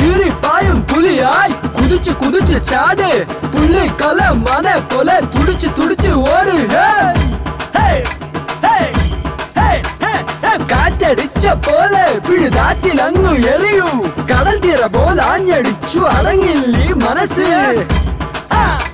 ചീറിപ്പായും പുലിയായി കുതിച്ച് കുതിച്ച് ചാട് പുള്ളി കല മന പോലെ തുടിച്ച് തുടിച്ച് ഓട് കാറ്റടിച്ച പോലെ പിടിതാറ്റിലങ്ങു എറിയൂ കടൽ തീര പോലെ ആഞ്ഞടിച്ചു അടങ്ങില്ലീ മനസ്സ്